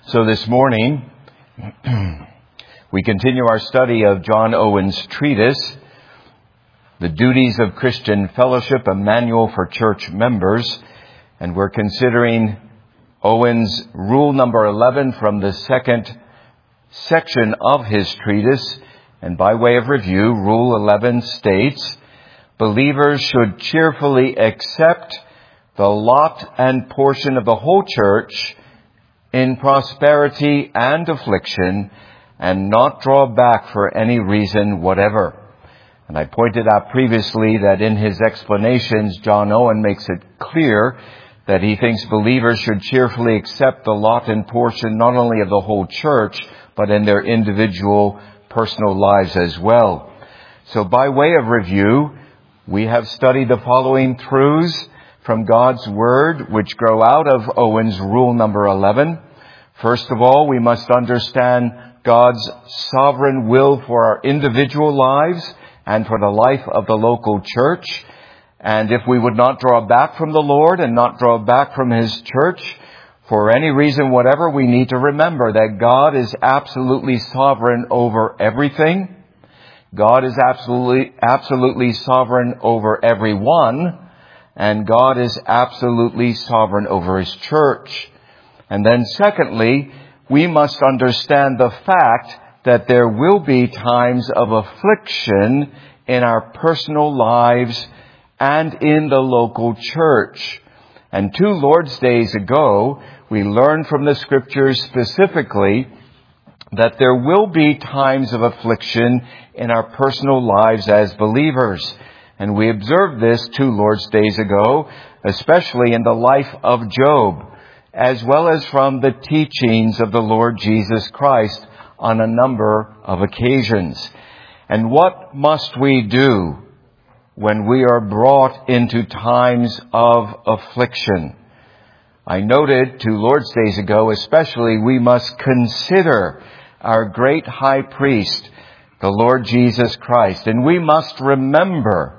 So this morning, we continue our study of John Owen's treatise, The Duties of Christian Fellowship, a Manual for Church Members. And we're considering Owen's rule number 11 from the second section of his treatise. And by way of review, Rule 11 states, believers should cheerfully accept the lot and portion of the whole church in prosperity and affliction, and not draw back for any reason whatever. And I pointed out previously that in his explanations, John Owen makes it clear that he thinks believers should cheerfully accept the lot and portion not only of the whole church, but in their individual personal lives as well. So by way of review, we have studied the following truths from God's Word, which grow out of Owen's rule number 11. First of all, we must understand God's sovereign will for our individual lives and for the life of the local church. And if we would not draw back from the Lord and not draw back from His church for any reason whatever, we need to remember that God is absolutely sovereign over everything. God is absolutely sovereign over everyone. And God is absolutely sovereign over His church. And then secondly, we must understand the fact that there will be times of affliction in our personal lives and in the local church. And 2 Lord's Days ago, we learned from the Scriptures specifically that there will be times of affliction in our personal lives as believers. And we observed this 2 Lord's Days ago, especially in the life of Job, as well as from the teachings of the Lord Jesus Christ on a number of occasions. And what must we do when we are brought into times of affliction? I noted 2 Lord's Days ago, especially, we must consider our great high priest, the Lord Jesus Christ. And we must remember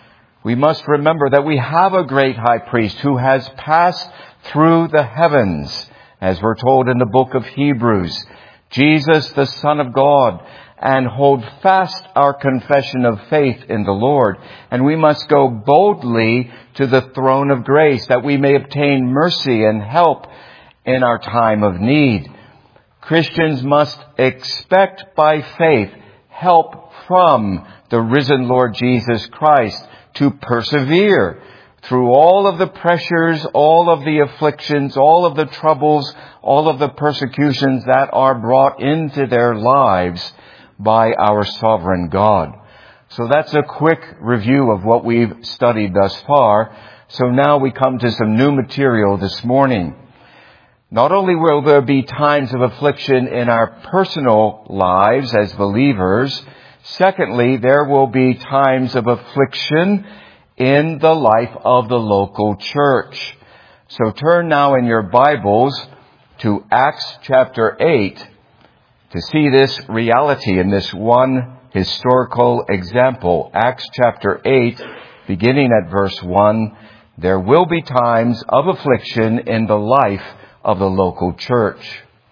that we have a great high priest who has passed through the heavens, as we're told in the book of Hebrews, Jesus, the Son of God, and hold fast our confession of faith in the Lord. And we must go boldly to the throne of grace that we may obtain mercy and help in our time of need. Christians must expect by faith help from the risen Lord Jesus Christ to persevere through all of the pressures, all of the afflictions, all of the troubles, all of the persecutions that are brought into their lives by our sovereign God. So that's a quick review of what we've studied thus far. So now we come to some new material this morning. Not only will there be times of affliction in our personal lives as believers, secondly, there will be times of affliction in the life of the local church. So turn now in your Bibles to Acts chapter 8 to see this reality in this one historical example. Acts chapter 8, beginning at verse 1, there will be times of affliction in the life of the local church.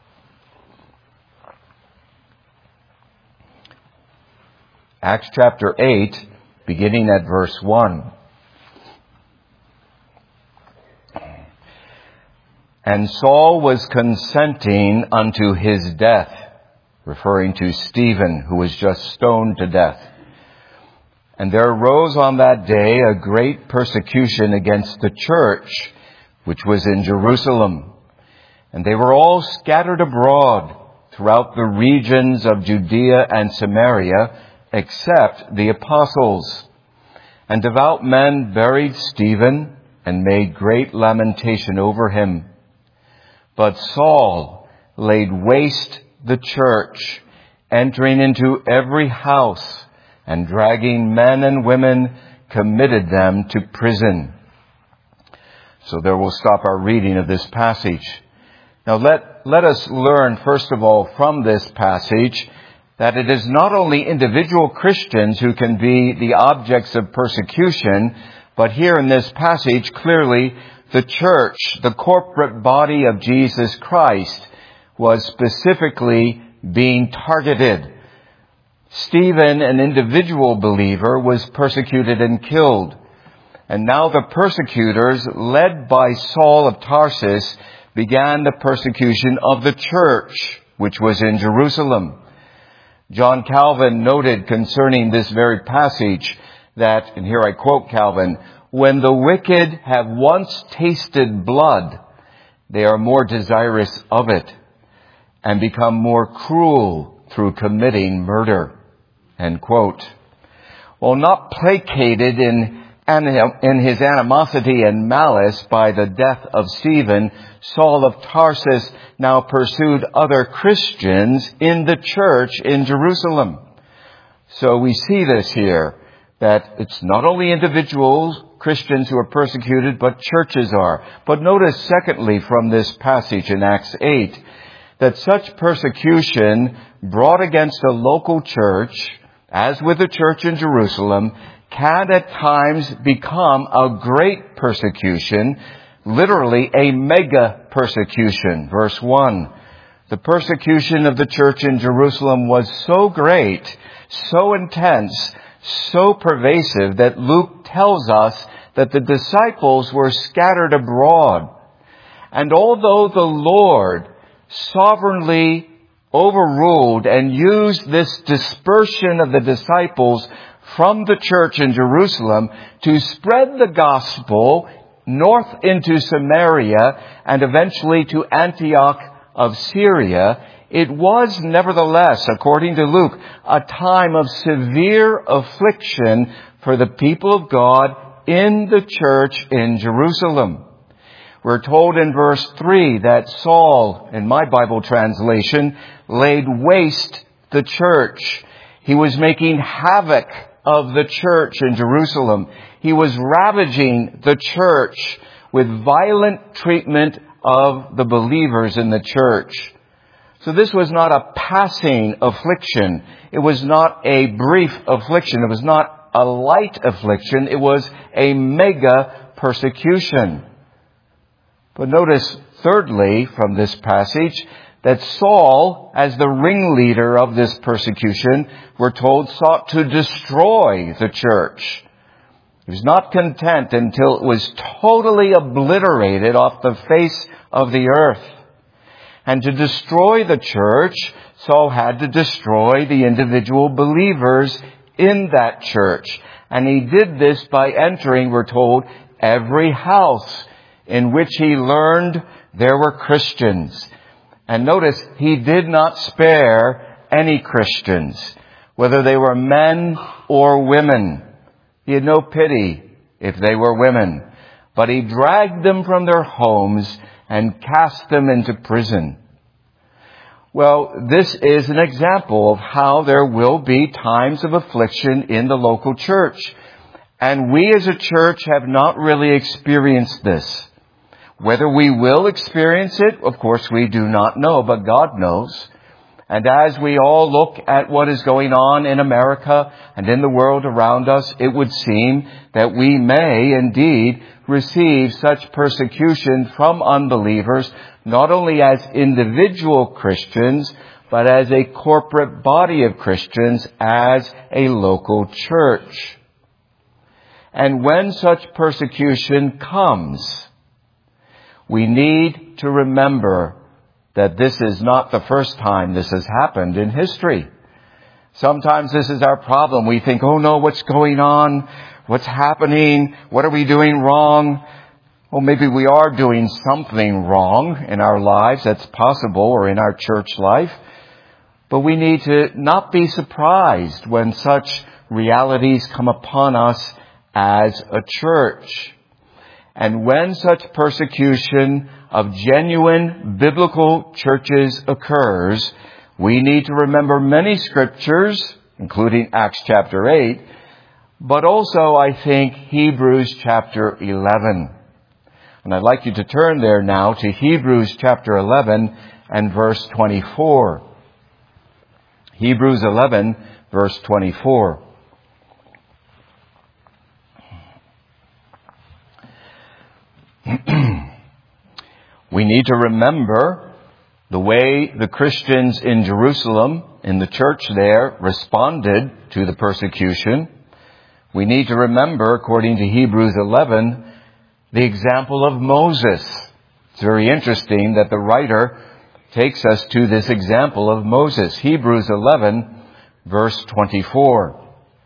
Acts chapter 8, beginning at verse 1. And Saul was consenting unto his death, referring to Stephen, who was just stoned to death. And there arose on that day a great persecution against the church, which was in Jerusalem. And they were all scattered abroad throughout the regions of Judea and Samaria, except the apostles. And devout men buried Stephen and made great lamentation over him. But Saul laid waste the church, entering into every house, and dragging men and women, committed them to prison. So there we'll stop our reading of this passage. Now let us learn, first of all, from this passage, that it is not only individual Christians who can be the objects of persecution, but here in this passage, clearly, the church, the corporate body of Jesus Christ, was specifically being targeted. Stephen, an individual believer, was persecuted and killed. And now the persecutors, led by Saul of Tarsus, began the persecution of the church, which was in Jerusalem. John Calvin noted concerning this very passage that, and here I quote Calvin, "When the wicked have once tasted blood, they are more desirous of it and become more cruel through committing murder." End quote. Well, not placated in his animosity and malice by the death of Stephen, Saul of Tarsus now pursued other Christians in the church in Jerusalem. So we see this here, that it's not only individuals, Christians who are persecuted, but churches are. But notice secondly from this passage in Acts 8, that such persecution brought against a local church, as with the church in Jerusalem, can at times become a great persecution, literally a mega persecution. Verse 1, the persecution of the church in Jerusalem was so great, so intense, so pervasive that Luke tells us that the disciples were scattered abroad. And although the Lord sovereignly overruled and used this dispersion of the disciples from the church in Jerusalem to spread the gospel north into Samaria and eventually to Antioch of Syria, it was nevertheless, according to Luke, a time of severe affliction for the people of God in the church in Jerusalem. We're told in verse 3 that Saul, in my Bible translation, laid waste the church. He was making havoc of the church in Jerusalem. He was ravaging the church with violent treatment of the believers in the church. So this was not a passing affliction. It was not a brief affliction. It was not a light affliction. It was a mega persecution. But notice, thirdly, from this passage, that Saul, as the ringleader of this persecution, we're told, sought to destroy the church. He was not content until it was totally obliterated off the face of the earth. And to destroy the church, Saul had to destroy the individual believers in that church. And he did this by entering, we're told, every house in which he learned there were Christians. And notice, he did not spare any Christians, whether they were men or women. He had no pity if they were women, but he dragged them from their homes and cast them into prison. Well, this is an example of how there will be times of affliction in the local church. And we as a church have not really experienced this. Whether we will experience it, of course, we do not know, but God knows. And as we all look at what is going on in America and in the world around us, it would seem that we may indeed receive such persecution from unbelievers, not only as individual Christians, but as a corporate body of Christians, as a local church. And when such persecution comes, we need to remember that this is not the first time this has happened in history. Sometimes this is our problem. We think, oh no, what's going on? What's happening? What are we doing wrong? Well, maybe we are doing something wrong in our lives. That's possible, or in our church life. But we need to not be surprised when such realities come upon us as a church. And when such persecution of genuine biblical churches occurs, we need to remember many scriptures, including Acts chapter 8, but also, I think, Hebrews chapter 11. And I'd like you to turn there now to Hebrews chapter 11 and verse 24. Hebrews 11, verse 24. We need to remember the way the Christians in Jerusalem, in the church there, responded to the persecution, we need to remember, according to Hebrews 11, the example of Moses. It's very interesting that the writer takes us to this example of Moses. Hebrews 11, verse 24.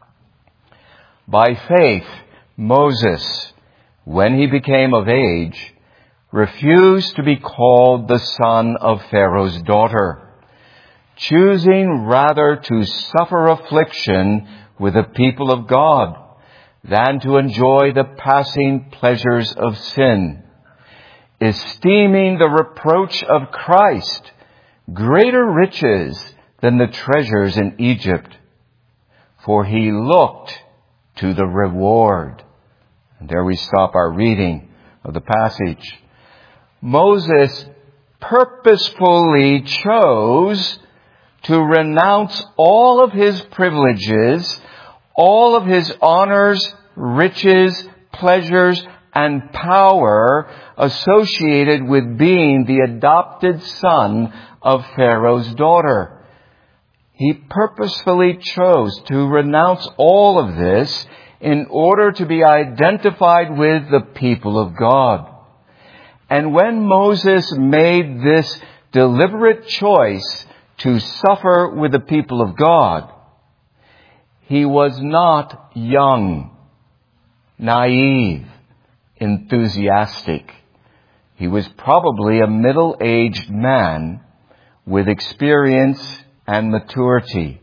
By faith, Moses, when he became of age, refused to be called the son of Pharaoh's daughter, choosing rather to suffer affliction with the people of God than to enjoy the passing pleasures of sin, esteeming the reproach of Christ greater riches than the treasures in Egypt, for he looked to the reward. And there we stop our reading of the passage. Moses purposefully chose to renounce all of his privileges, all of his honors, riches, pleasures, and power associated with being the adopted son of Pharaoh's daughter. He purposefully chose to renounce all of this in order to be identified with the people of God. And when Moses made this deliberate choice to suffer with the people of God, he was not young, naive, enthusiastic. He was probably a middle-aged man with experience and maturity.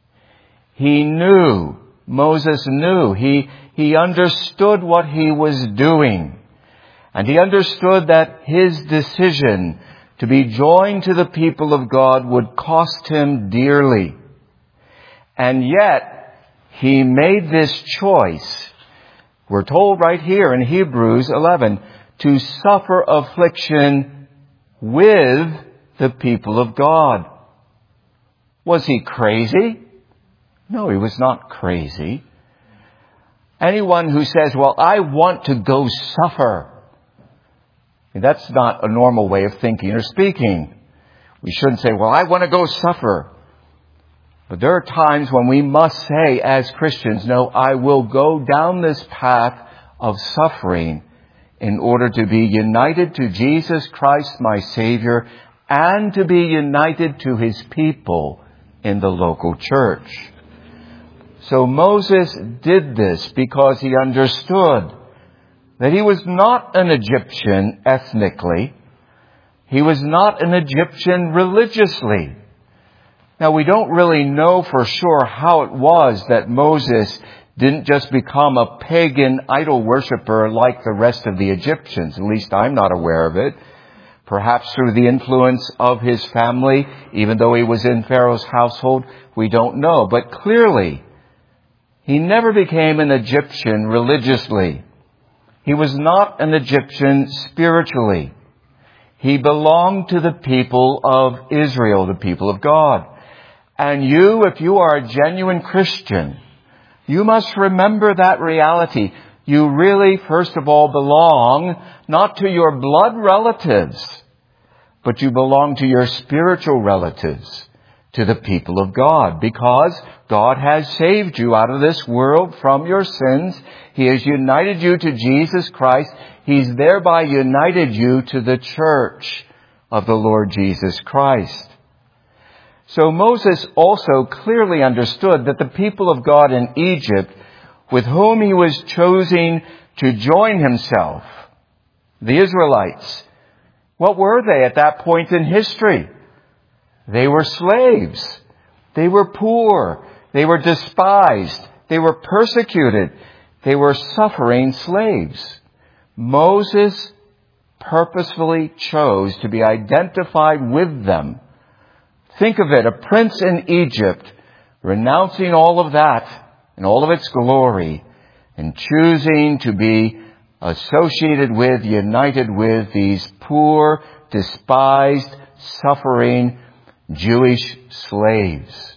Moses knew, he understood what he was doing. And he understood that his decision to be joined to the people of God would cost him dearly. And yet, he made this choice, we're told right here in Hebrews 11, to suffer affliction with the people of God. Was he crazy? No, he was not crazy. Anyone who says, well, I want to go suffer, that's not a normal way of thinking or speaking. We shouldn't say, well, I want to go suffer. But there are times when we must say as Christians, no, I will go down this path of suffering in order to be united to Jesus Christ, my Savior, and to be united to His people in the local church. So Moses did this because he understood that he was not an Egyptian ethnically. He was not an Egyptian religiously. Now, we don't really know for sure how it was that Moses didn't just become a pagan idol worshiper like the rest of the Egyptians. At least I'm not aware of it. Perhaps through the influence of his family, even though he was in Pharaoh's household, we don't know. But clearly, he never became an Egyptian religiously. He was not an Egyptian spiritually. He belonged to the people of Israel, the people of God. And you, if you are a genuine Christian, you must remember that reality. You really, first of all, belong not to your blood relatives, but you belong to your spiritual relatives, to the people of God, because God has saved you out of this world from your sins. He has united you to Jesus Christ. He's thereby united you to the church of the Lord Jesus Christ. So Moses also clearly understood that the people of God in Egypt, with whom he was choosing to join himself, the Israelites, what were they at that point in history? They were slaves. They were poor. They were despised. They were persecuted. They were suffering slaves. Moses purposefully chose to be identified with them. Think of it, a prince in Egypt renouncing all of that and all of its glory and choosing to be associated with, united with these poor, despised, suffering Jewish slaves.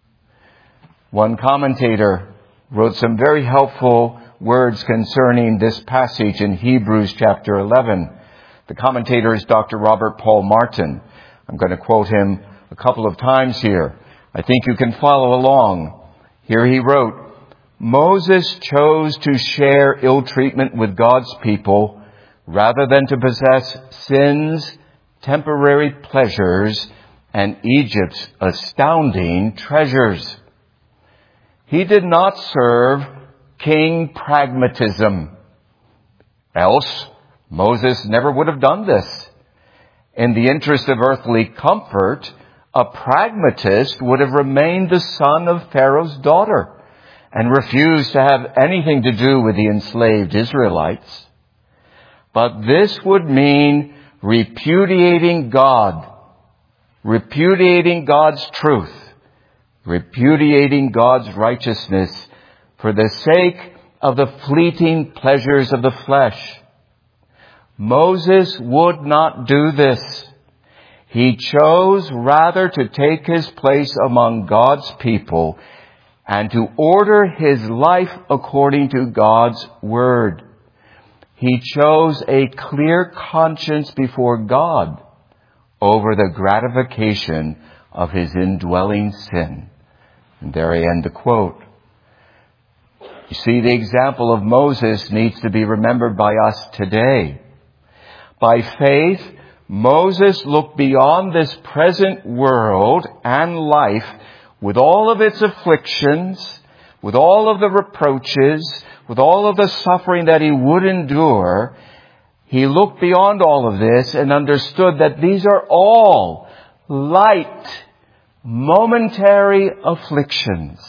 One commentator wrote some very helpful words concerning this passage in Hebrews chapter 11. The commentator is Dr. Robert Paul Martin. I'm going to quote him a couple of times here. I think you can follow along. Here he wrote, Moses chose to share ill treatment with God's people rather than to possess sin's temporary pleasures and Egypt's astounding treasures. He did not serve king pragmatism. Else, Moses never would have done this. In the interest of earthly comfort, a pragmatist would have remained the son of Pharaoh's daughter and refused to have anything to do with the enslaved Israelites. But this would mean repudiating God, repudiating God's truth, repudiating God's righteousness for the sake of the fleeting pleasures of the flesh. Moses would not do this. He chose rather to take his place among God's people and to order his life according to God's word. He chose a clear conscience before God over the gratification of his indwelling sin. And there I end the quote. You see, the example of Moses needs to be remembered by us today. By faith, Moses looked beyond this present world and life with all of its afflictions, with all of the reproaches, with all of the suffering that he would endure. He looked beyond all of this and understood that these are all light, momentary afflictions.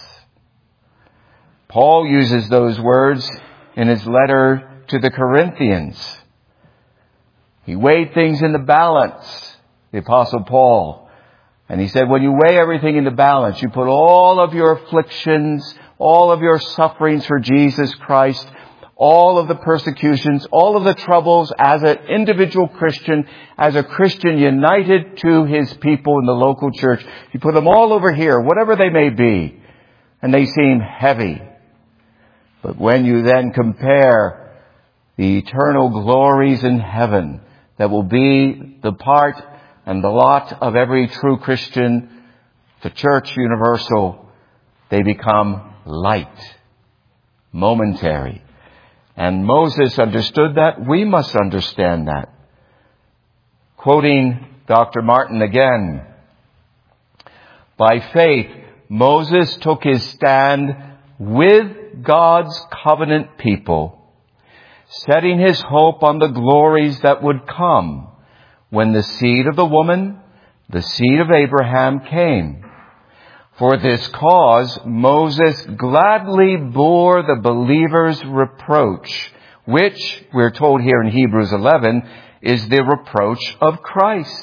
Paul uses those words in his letter to the Corinthians. He weighed things in the balance, the Apostle Paul. And he said, when you weigh everything in the balance, you put all of your afflictions, all of your sufferings for Jesus Christ, all of the persecutions, all of the troubles as an individual Christian, as a Christian united to his people in the local church. You put them all over here, whatever they may be, and they seem heavy. But when you then compare the eternal glories in heaven that will be the part and the lot of every true Christian, the church universal, they become light, momentary. And Moses understood that. We must understand that. Quoting Dr. Martin again, by faith, Moses took his stand with God's covenant people, setting his hope on the glories that would come when the seed of the woman, the seed of Abraham, came. For this cause, Moses gladly bore the believer's reproach, which, we're told here in Hebrews 11, is the reproach of Christ.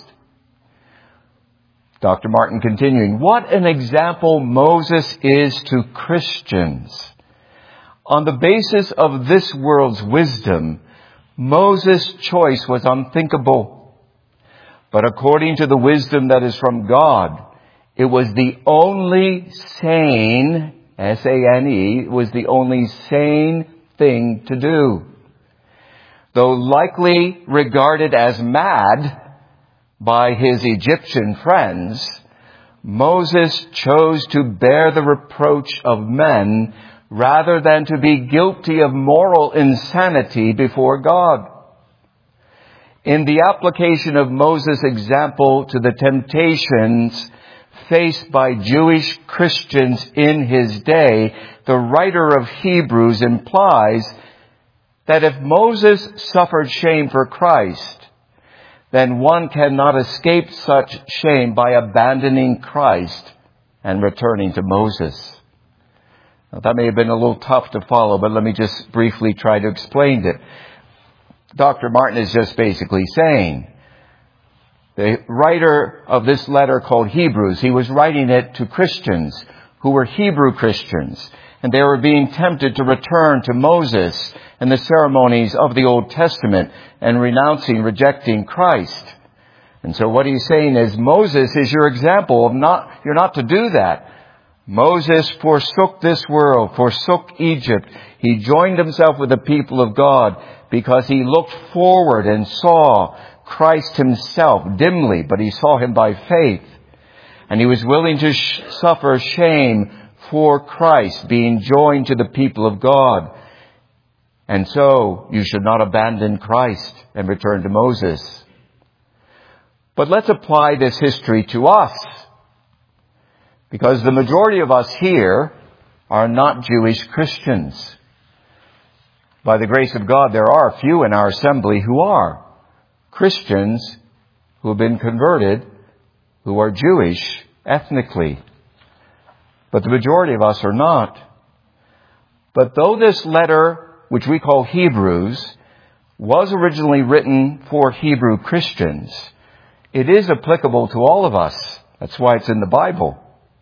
Dr. Martin continuing, what an example Moses is to Christians. On the basis of this world's wisdom, Moses' choice was unthinkable. But according to the wisdom that is from God, it was the only sane, S-A-N-E, it was the only sane thing to do. Though likely regarded as mad by his Egyptian friends, Moses chose to bear the reproach of men rather than to be guilty of moral insanity before God. In the application of Moses' example to the temptations faced by Jewish Christians in his day, the writer of Hebrews implies that if Moses suffered shame for Christ, then one cannot escape such shame by abandoning Christ and returning to Moses. Now, that may have been a little tough to follow, but let me just briefly try to explain it. Dr. Martin is just basically saying, the writer of this letter called Hebrews, he was writing it to Christians who were Hebrew Christians, and they were being tempted to return to Moses and the ceremonies of the Old Testament and rejecting Christ. And so what he's saying is, Moses is your example of you're not to do that. Moses forsook this world, forsook Egypt. He joined himself with the people of God because he looked forward and saw Christ himself dimly, but he saw him by faith. And he was willing to suffer shame for Christ, being joined to the people of God. And so you should not abandon Christ and return to Moses. But let's apply this history to us, because the majority of us here are not Jewish Christians. By the grace of God, there are a few in our assembly who are Christians who have been converted, who are Jewish ethnically. But the majority of us are not. But though this letter, which we call Hebrews, was originally written for Hebrew Christians, it is applicable to all of us. That's why it's in the Bible.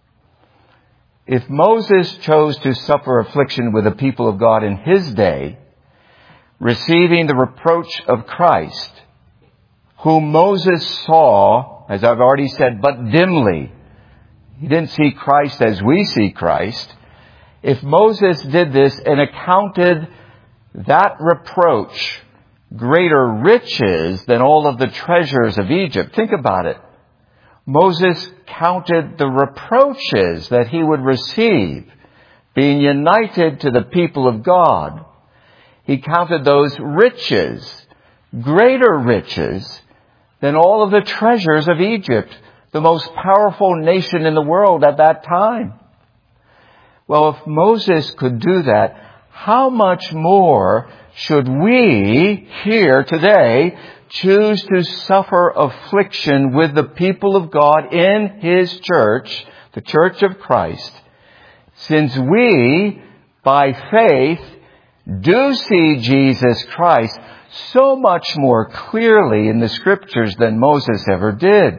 If Moses chose to suffer affliction with the people of God in his day, receiving the reproach of Christ, whom Moses saw, as I've already said, but dimly. He didn't see Christ as we see Christ. If Moses did this and accounted that reproach greater riches than all of the treasures of Egypt, think about it. Moses counted the reproaches that he would receive being united to the people of God. He counted those riches, greater riches, than all of the treasures of Egypt, the most powerful nation in the world at that time. Well, if Moses could do that, how much more should we here today choose to suffer affliction with the people of God in his church, the Church of Christ, since we, by faith, do see Jesus Christ so much more clearly in the Scriptures than Moses ever did.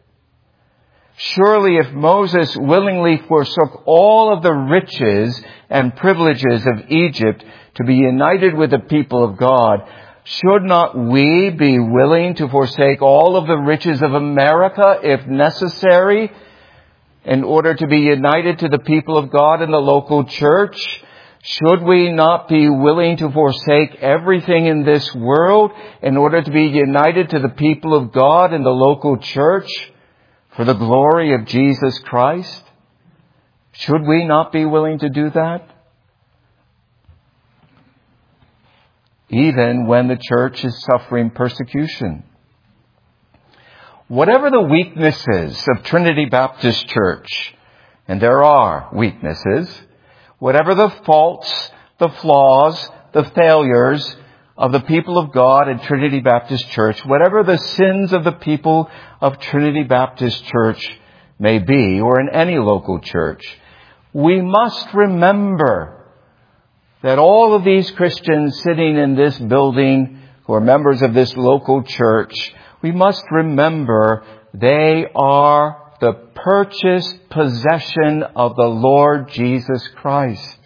Surely if Moses willingly forsook all of the riches and privileges of Egypt to be united with the people of God, should not we be willing to forsake all of the riches of America, if necessary, in order to be united to the people of God in the local church? Should we not be willing to forsake everything in this world in order to be united to the people of God in the local church for the glory of Jesus Christ? Should we not be willing to do that? Even when the church is suffering persecution. Whatever the weaknesses of Trinity Baptist Church, and there are weaknesses, whatever the faults, the flaws, the failures of the people of God in Trinity Baptist Church, whatever the sins of the people of Trinity Baptist Church may be, or in any local church, we must remember that all of these Christians sitting in this building who are members of this local church, we must remember they are the purchased possession of the Lord Jesus Christ.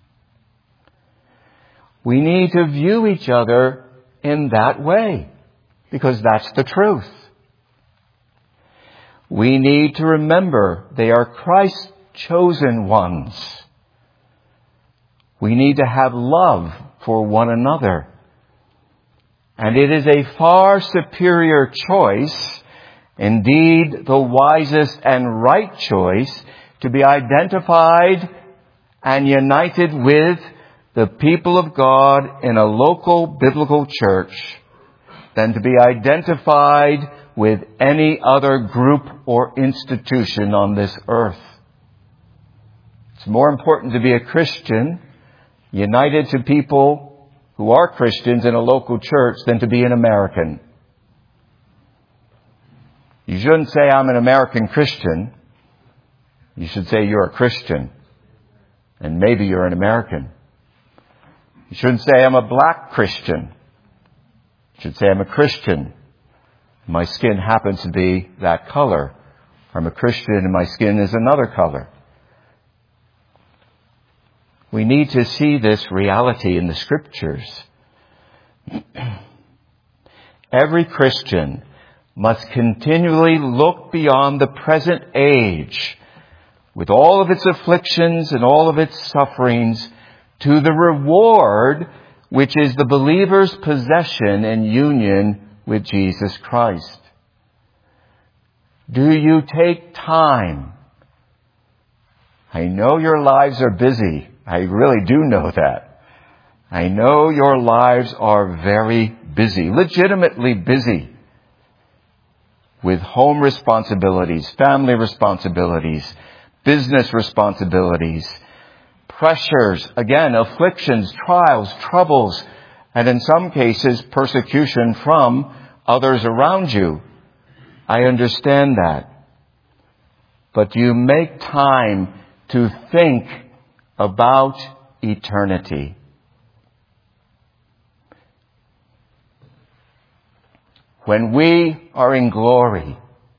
We need to view each other in that way, because that's the truth. We need to remember they are Christ's chosen ones. We need to have love for one another. And it is a far superior choice, indeed the wisest and right choice, to be identified and united with the people of God in a local biblical church than to be identified with any other group or institution on this earth. It's more important to be a Christian, united to people who are Christians in a local church, than to be an American. You shouldn't say, I'm an American Christian. You should say you're a Christian. And maybe you're an American. You shouldn't say, I'm a black Christian. You should say, I'm a Christian. My skin happens to be that color. Or I'm a Christian and my skin is another color. We need to see this reality in the Scriptures. Every Christian must continually look beyond the present age, with all of its afflictions and all of its sufferings, to the reward which is the believer's possession and union with Jesus Christ? Do you take time? I know your lives are busy. I really do know that. I know your lives are very busy, legitimately busy, with home responsibilities, family responsibilities, business responsibilities, pressures, again, afflictions, trials, troubles, and in some cases, persecution from others around you. I understand that. But do you make time to think about eternity? When we are in glory,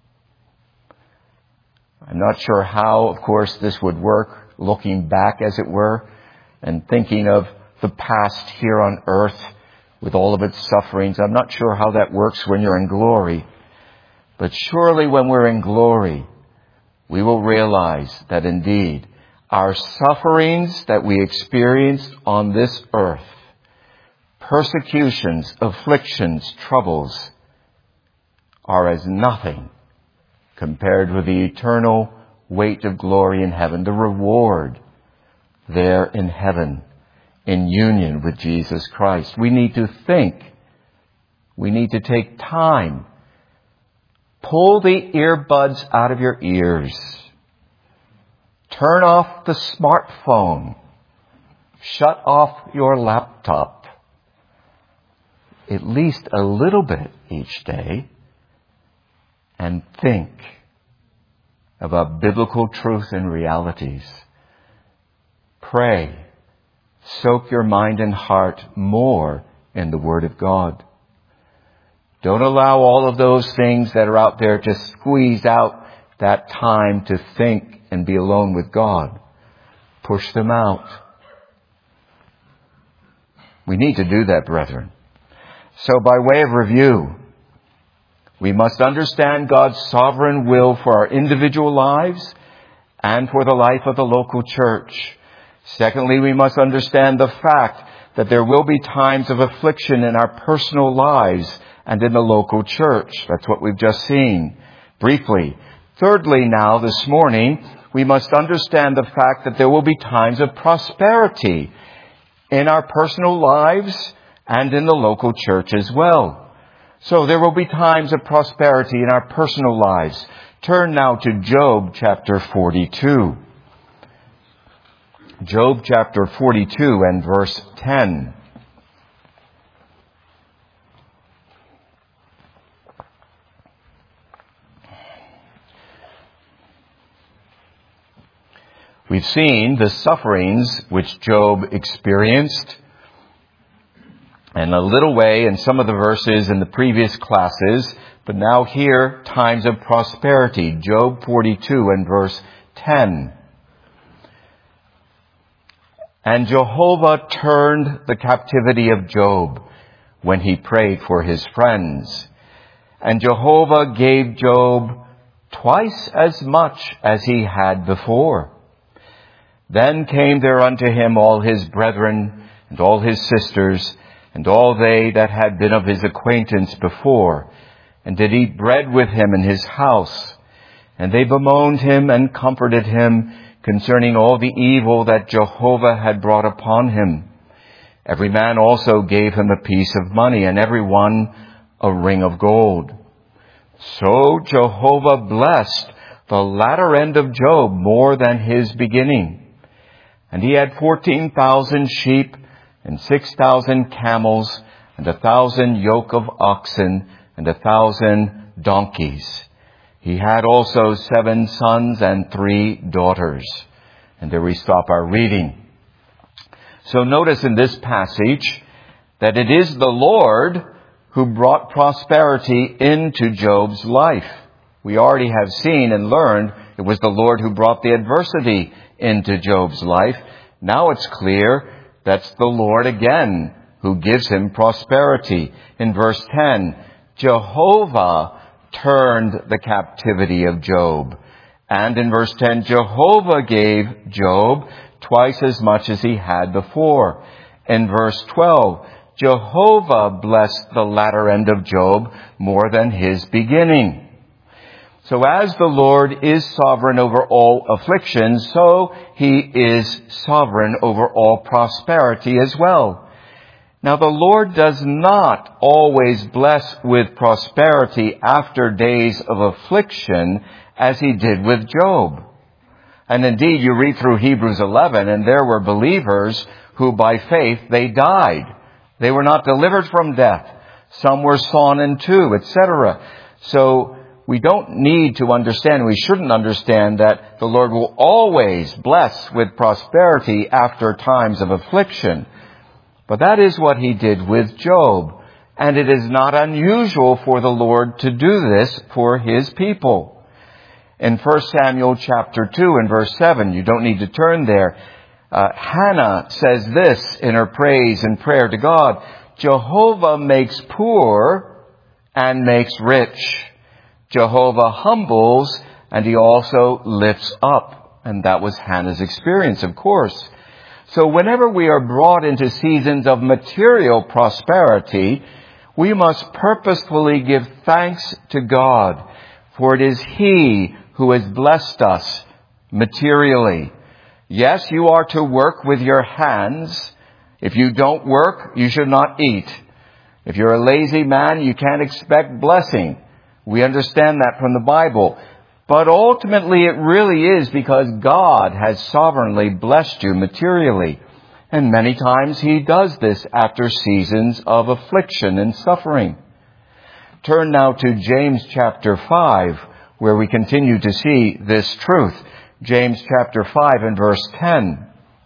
I'm not sure how, of course, this would work, looking back, as it were, and thinking of the past here on earth with all of its sufferings. I'm not sure how that works when you're in glory. But surely when we're in glory, we will realize that indeed our sufferings that we experienced on this earth, persecutions, afflictions, troubles, are as nothing compared with the eternal weight of glory in heaven, the reward there in heaven, in union with Jesus Christ. We need to think. We need to take time. Pull the earbuds out of your ears. Turn off the smartphone. Shut off your laptop. At least a little bit each day. And think about biblical truth and realities. Pray. Soak your mind and heart more in the Word of God. Don't allow all of those things that are out there to squeeze out that time to think and be alone with God. Push them out. We need to do that, brethren. So by way of review, we must understand God's sovereign will for our individual lives and for the life of the local church. Secondly, we must understand the fact that there will be times of affliction in our personal lives and in the local church. That's what we've just seen briefly. Thirdly, now this morning, we must understand the fact that there will be times of prosperity in our personal lives and in the local church as well. So there will be times of prosperity in our personal lives. Turn now to Job chapter 42. Job chapter 42 and verse 10. We've seen the sufferings which Job experienced in a little way in some of the verses in the previous classes, but now here, times of prosperity. Job 42 and verse 10. And Jehovah turned the captivity of Job when he prayed for his friends. And Jehovah gave Job twice as much as he had before. Then came there unto him all his brethren and all his sisters, and all they that had been of his acquaintance before, and did eat bread with him in his house. And they bemoaned him and comforted him concerning all the evil that Jehovah had brought upon him. Every man also gave him a piece of money, and every one a ring of gold. So Jehovah blessed the latter end of Job more than his beginning. And he had 14,000 sheep, and 6,000 camels, and 1,000 yoke of oxen, and 1,000 donkeys. He had also 7 sons and 3 daughters. And there we stop our reading. So notice in this passage that it is the Lord who brought prosperity into Job's life. We already have seen and learned it was the Lord who brought the adversity into Job's life. Now it's clear that's the Lord again who gives him prosperity. In verse 10, Jehovah turned the captivity of Job. And in verse 10, Jehovah gave Job twice as much as he had before. In verse 12, Jehovah blessed the latter end of Job more than his beginning. So as the Lord is sovereign over all afflictions, so he is sovereign over all prosperity as well. Now the Lord does not always bless with prosperity after days of affliction as he did with Job. And indeed, you read through Hebrews 11, and there were believers who by faith they died. They were not delivered from death. Some were sawn in two, etc. So we don't need to understand, we shouldn't understand that the Lord will always bless with prosperity after times of affliction. But that is what he did with Job. And it is not unusual for the Lord to do this for his people. In 1 Samuel chapter 2 and verse 7, you don't need to turn there, Hannah says this in her praise and prayer to God, Jehovah makes poor and makes rich. Jehovah humbles and he also lifts up. And that was Hannah's experience, of course. So whenever we are brought into seasons of material prosperity, we must purposefully give thanks to God, for it is he who has blessed us materially. Yes, you are to work with your hands. If you don't work, you should not eat. If you're a lazy man, you can't expect blessing. We understand that from the Bible. But ultimately, it really is because God has sovereignly blessed you materially. And many times he does this after seasons of affliction and suffering. Turn now to James chapter 5, where we continue to see this truth. James chapter 5 and verse 10.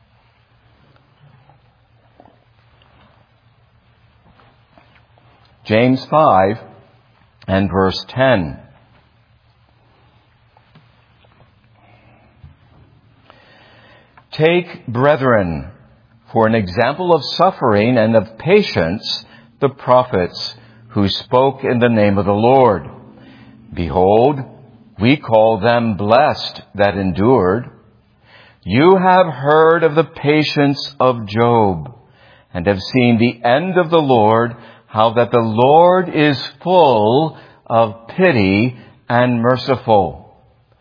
James 5 and verse 10. Take, brethren, for an example of suffering and of patience, the prophets who spoke in the name of the Lord. Behold, we call them blessed that endured. You have heard of the patience of Job, and have seen the end of the Lord, how that the Lord is full of pity and merciful.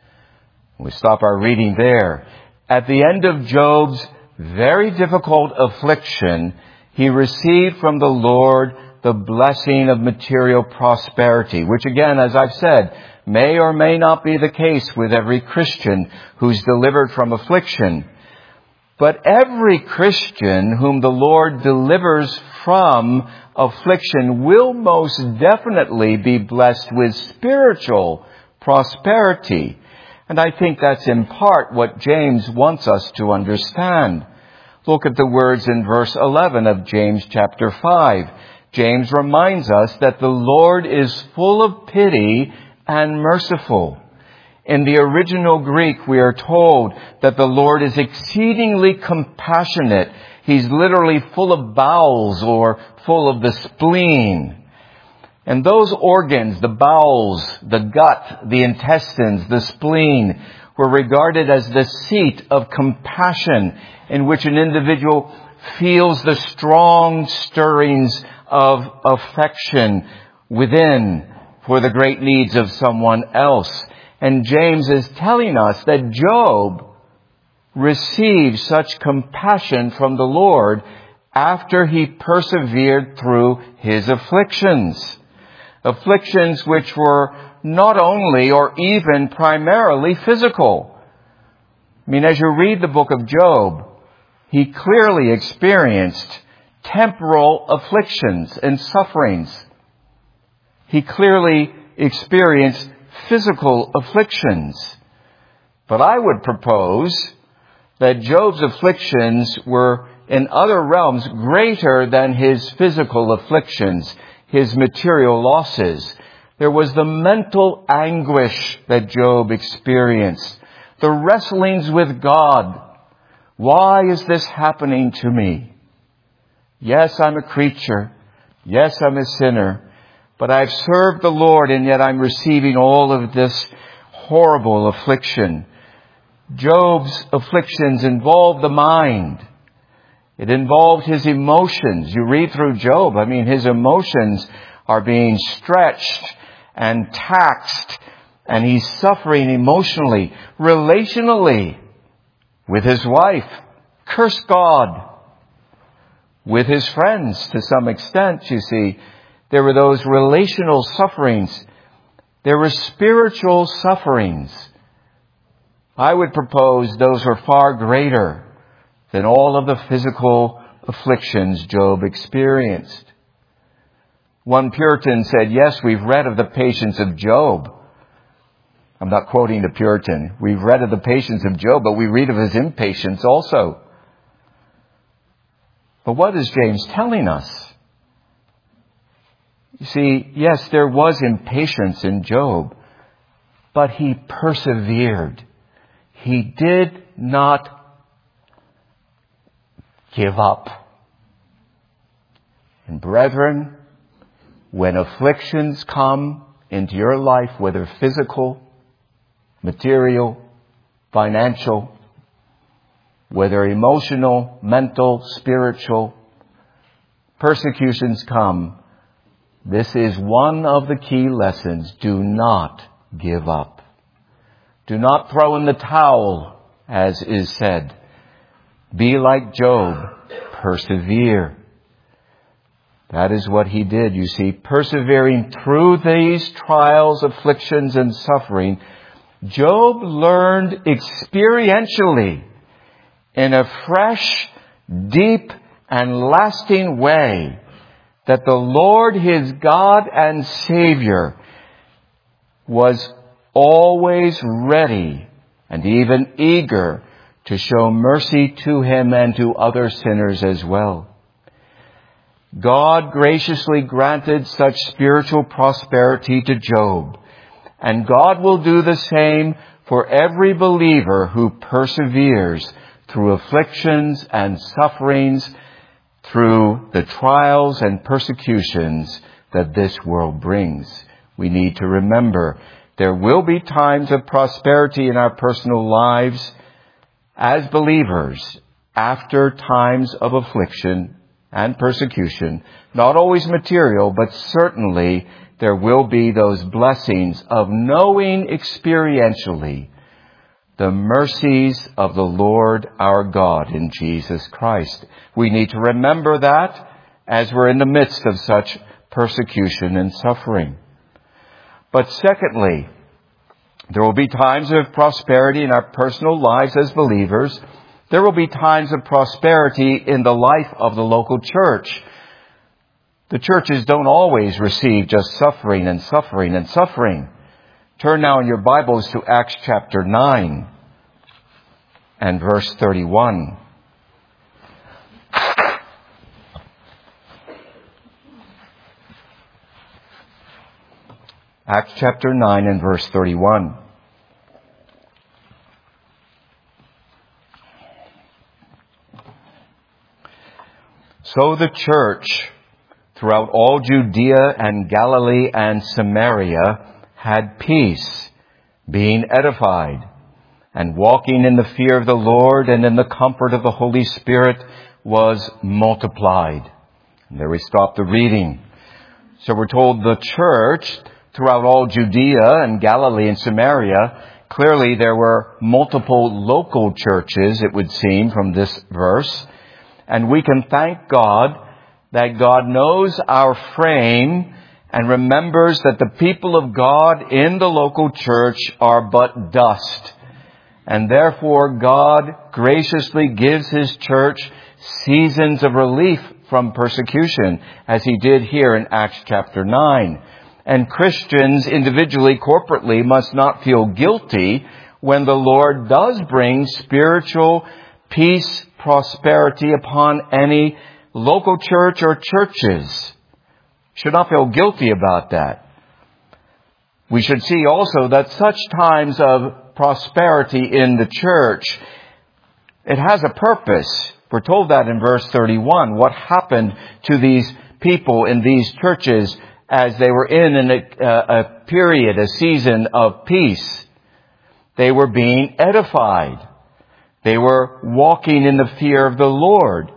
We stop our reading there. At the end of Job's very difficult affliction, he received from the Lord the blessing of material prosperity, which again, as I've said, may or may not be the case with every Christian who's delivered from affliction. But every Christian whom the Lord delivers from affliction will most definitely be blessed with spiritual prosperity. And I think that's in part what James wants us to understand. Look at the words in verse 11 of James chapter 5. James reminds us that the Lord is full of pity and merciful. In the original Greek, we are told that the Lord is exceedingly compassionate. He's literally full of bowels or full of the spleen. And those organs, the bowels, the gut, the intestines, the spleen, were regarded as the seat of compassion in which an individual feels the strong stirrings of affection within for the great needs of someone else. And James is telling us that Job received such compassion from the Lord after he persevered through his afflictions. Afflictions which were not only or even primarily physical. I mean, as you read the book of Job, he clearly experienced temporal afflictions and sufferings. He clearly experienced physical afflictions. But I would propose that Job's afflictions were in other realms greater than his physical afflictions, his material losses. There was the mental anguish that Job experienced, the wrestlings with God. Why is this happening to me? Yes, I'm a creature. Yes, I'm a sinner. But I've served the Lord, and yet I'm receiving all of this horrible affliction. Job's afflictions involved the mind. It involved his emotions. You read through Job, his emotions are being stretched and taxed, and he's suffering emotionally, relationally, with his wife. Curse God. With his friends, to some extent, you see. There were those relational sufferings. There were spiritual sufferings. I would propose those were far greater than all of the physical afflictions Job experienced. One Puritan said, yes, we've read of the patience of Job. I'm not quoting the Puritan. We've read of the patience of Job, but we read of his impatience also. But what is James telling us? You see, yes, there was impatience in Job, but he persevered. He did not give up. And brethren, when afflictions come into your life, whether physical, material, financial, whether emotional, mental, spiritual, persecutions come, this is one of the key lessons. Do not give up. Do not throw in the towel, as is said. Be like Job. Persevere. That is what he did, you see. Persevering through these trials, afflictions, and suffering, Job learned experientially in a fresh, deep, and lasting way that the Lord, his God and Savior, was always ready and even eager to show mercy to him and to other sinners as well. God graciously granted such spiritual prosperity to Job, and God will do the same for every believer who perseveres through afflictions and sufferings, through the trials and persecutions that this world brings. We need to remember there will be times of prosperity in our personal lives as believers after times of affliction and persecution. Not always material, but certainly there will be those blessings of knowing experientially the mercies of the Lord our God in Jesus Christ. We need to remember that as we're in the midst of such persecution and suffering. But secondly, there will be times of prosperity in our personal lives as believers. There will be times of prosperity in the life of the local church. The churches don't always receive just suffering and suffering and suffering. Turn now in your Bibles to Acts chapter 9 and verse 31. Acts chapter 9 and verse 31. So the church throughout all Judea and Galilee and Samaria had peace, being edified, and walking in the fear of the Lord and in the comfort of the Holy Spirit was multiplied. And there we stop the reading. So we're told the church throughout all Judea and Galilee and Samaria, clearly there were multiple local churches, it would seem, from this verse. And we can thank God that God knows our frame and remembers that the people of God in the local church are but dust. And therefore God graciously gives his church seasons of relief from persecution, as he did here in Acts chapter 9. And Christians individually, corporately, must not feel guilty when the Lord does bring spiritual peace, prosperity upon any local church or churches. Should not feel guilty about that. We should see also that such times of prosperity in the church, it has a purpose. We're told that in verse 31. What happened to these people in these churches as they were in a period, a season of peace? They were being edified. They were walking in the fear of the Lord.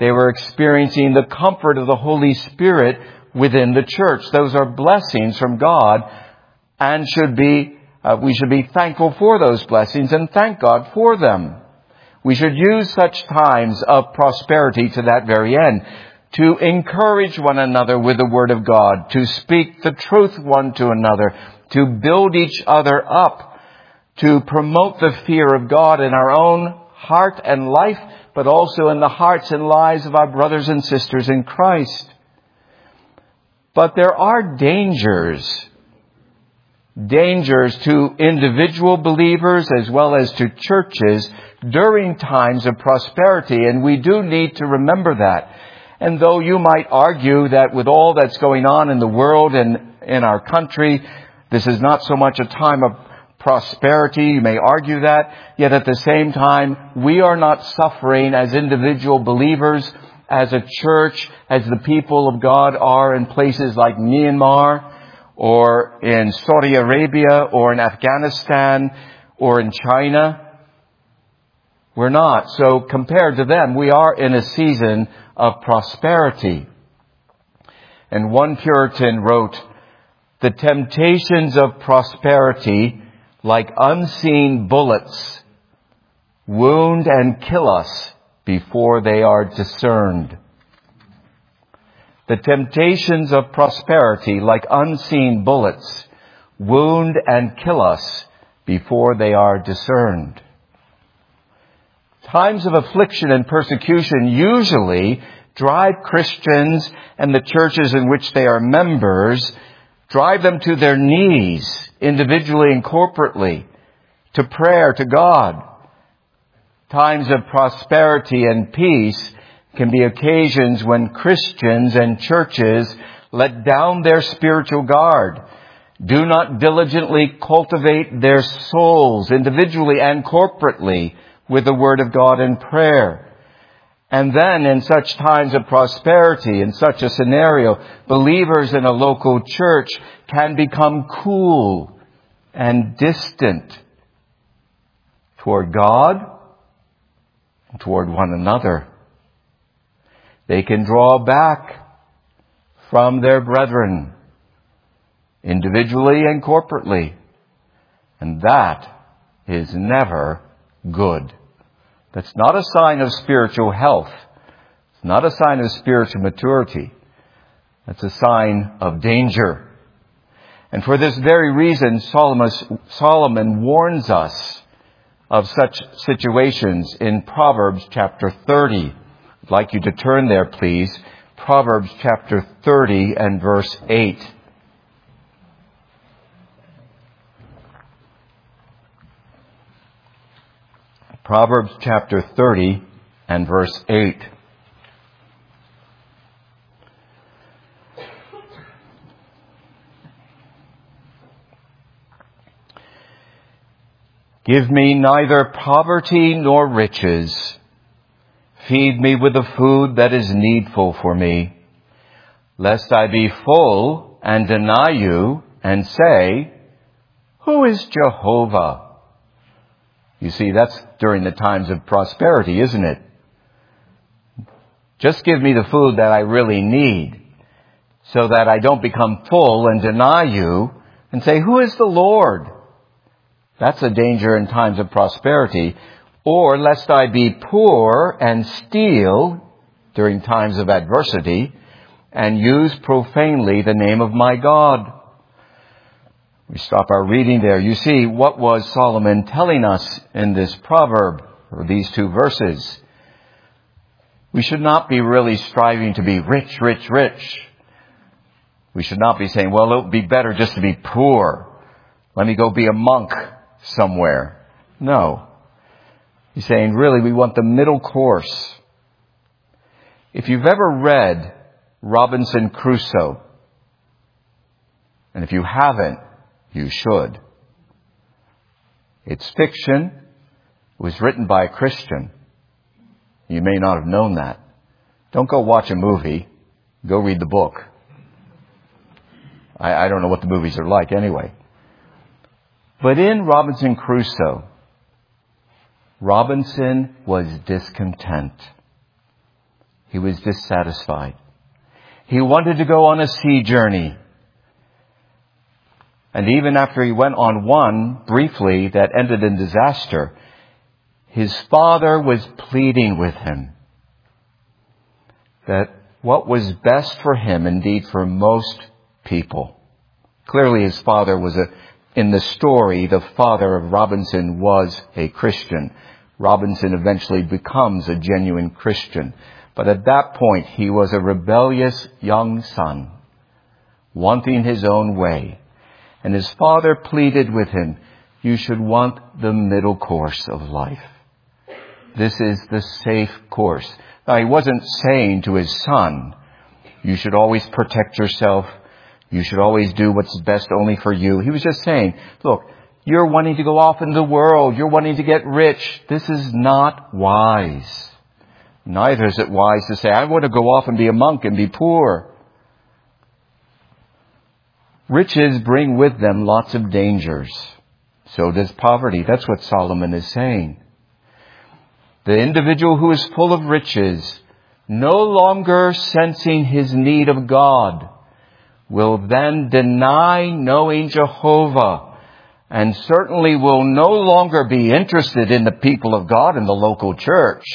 They were experiencing the comfort of the Holy Spirit within the church. Those are blessings from God, and we should be thankful for those blessings and thank God for them. We should use such times of prosperity to that very end, to encourage one another with the Word of God, to speak the truth one to another, to build each other up, to promote the fear of God in our own heart and life, but also in the hearts and lives of our brothers and sisters in Christ. But there are dangers to individual believers as well as to churches during times of prosperity, and we do need to remember that. And though you might argue that with all that's going on in the world and in our country, this is not so much a time of prosperity, you may argue that, yet at the same time, we are not suffering as individual believers, as a church, as the people of God are in places like Myanmar, or in Saudi Arabia, or in Afghanistan, or in China. We're not. So compared to them, we are in a season of prosperity. And one Puritan wrote, "The temptations of prosperity, like unseen bullets, wound and kill us before they are discerned." The temptations of prosperity, like unseen bullets, wound and kill us before they are discerned. Times of affliction and persecution usually drive Christians and the churches in which they are members, drive them to their knees, individually and corporately, to prayer to God. Times of prosperity and peace can be occasions when Christians and churches let down their spiritual guard, do not diligently cultivate their souls individually and corporately with the Word of God and prayer. And then in such times of prosperity, in such a scenario, believers in a local church can become cool and distant toward God and toward one another. They can draw back from their brethren, individually and corporately. And that is never good. That's not a sign of spiritual health. It's not a sign of spiritual maturity. That's a sign of danger. And for this very reason, Solomon warns us of such situations in Proverbs chapter 30. I'd like you to turn there, please. Proverbs chapter 30 and verse 8. Proverbs chapter 30 and verse 8. Give me neither poverty nor riches. Feed me with the food that is needful for me, lest I be full and deny you and say, who is Jehovah? You see, that's during the times of prosperity, isn't it? Just give me the food that I really need so that I don't become full and deny you and say, who is the Lord? That's a danger in times of prosperity. Or lest I be poor and steal during times of adversity and use profanely the name of my God. We stop our reading there. You see, what was Solomon telling us in this proverb, or these two verses? We should not be really striving to be rich, rich, rich. We should not be saying, well, it would be better just to be poor. Let me go be a monk somewhere. No. He's saying, really, we want the middle course. If you've ever read Robinson Crusoe, and if you haven't, you should. It's fiction. It was written by a Christian. You may not have known that. Don't go watch a movie. Go read the book. I don't know what the movies are like anyway. But in Robinson Crusoe, Robinson was discontent. He was dissatisfied. He wanted to go on a sea journey. And even after he went on one, briefly, that ended in disaster, his father was pleading with him that what was best for him, indeed for most people. Clearly his father was in the story, the father of Robinson was a Christian. Robinson eventually becomes a genuine Christian. But at that point, he was a rebellious young son, wanting his own way. And his father pleaded with him, you should want the middle course of life. This is the safe course. Now, he wasn't saying to his son, you should always protect yourself. You should always do what's best only for you. He was just saying, look, you're wanting to go off in the world. You're wanting to get rich. This is not wise. Neither is it wise to say, I want to go off and be a monk and be poor. Riches bring with them lots of dangers. So does poverty. That's what Solomon is saying. The individual who is full of riches, no longer sensing his need of God, will then deny knowing Jehovah, and certainly will no longer be interested in the people of God in the local church.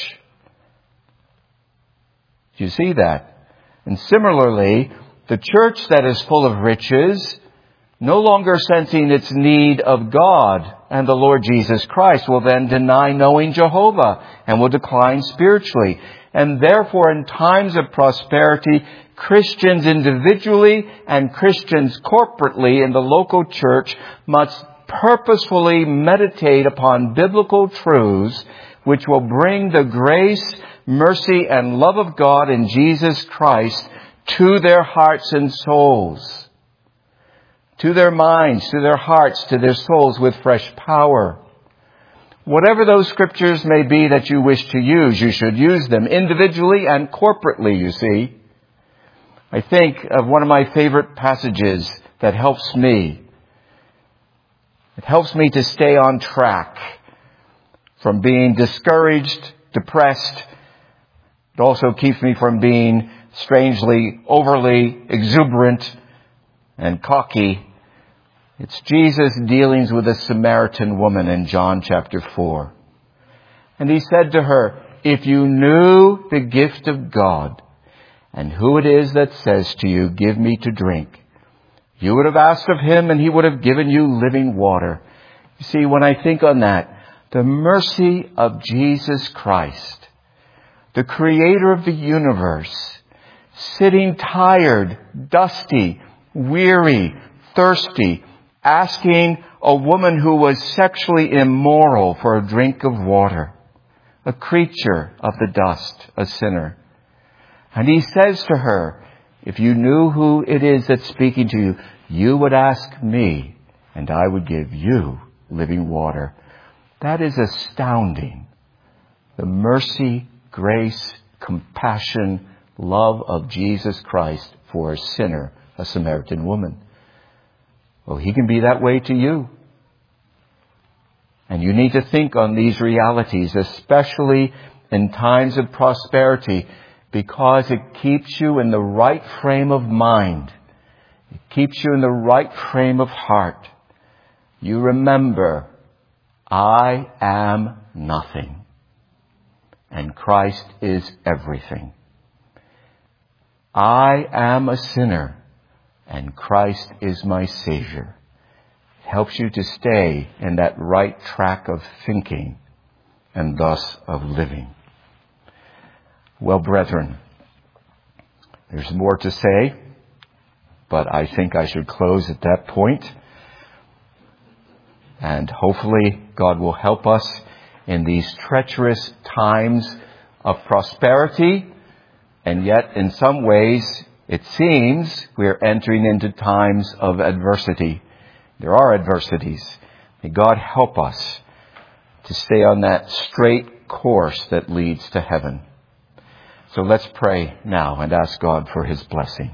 Do you see that? And similarly, the church that is full of riches, no longer sensing its need of God and the Lord Jesus Christ, will then deny knowing Jehovah and will decline spiritually. And therefore, in times of prosperity, Christians individually and Christians corporately in the local church must purposefully meditate upon biblical truths which will bring the grace, mercy, and love of God in Jesus Christ to their hearts and souls, to their minds, to their hearts, to their souls with fresh power. Whatever those scriptures may be that you wish to use, you should use them individually and corporately, you see. I think of one of my favorite passages that helps me. It helps me to stay on track from being discouraged, depressed. It also keeps me from being strangely overly exuberant and cocky. It's Jesus' dealings with a Samaritan woman in John chapter 4. And he said to her, if you knew the gift of God and who it is that says to you, give me to drink, you would have asked of him and he would have given you living water. You see, when I think on that, the mercy of Jesus Christ, the creator of the universe, sitting tired, dusty, weary, thirsty, asking a woman who was sexually immoral for a drink of water, a creature of the dust, a sinner. And he says to her, if you knew who it is that's speaking to you, you would ask me, and I would give you living water. That is astounding. The mercy, grace, compassion, love of Jesus Christ for a sinner, a Samaritan woman. Well, he can be that way to you. And you need to think on these realities, especially in times of prosperity, because it keeps you in the right frame of mind. It keeps you in the right frame of heart. You remember, I am nothing, and Christ is everything. I am a sinner, and Christ is my Savior. It helps you to stay in that right track of thinking and thus of living. Well, brethren, there's more to say, but I think I should close at that point. And hopefully God will help us in these treacherous times of prosperity. And yet, in some ways, it seems we're entering into times of adversity. There are adversities. May God help us to stay on that straight course that leads to heaven. So let's pray now and ask God for his blessing.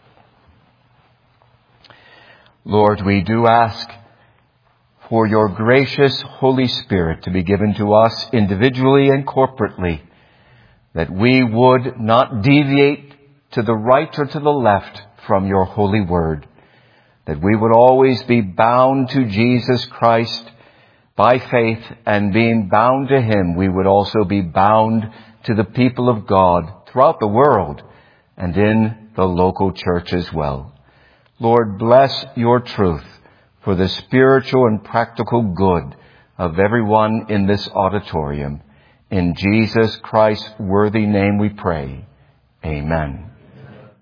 Lord, we do ask for your gracious Holy Spirit to be given to us individually and corporately, that we would not deviate to the right or to the left from your holy word, that we would always be bound to Jesus Christ by faith, and being bound to him, we would also be bound to the people of God throughout the world and in the local church as well. Lord, bless your truth for the spiritual and practical good of everyone in this auditorium. In Jesus Christ's worthy name we pray. Amen.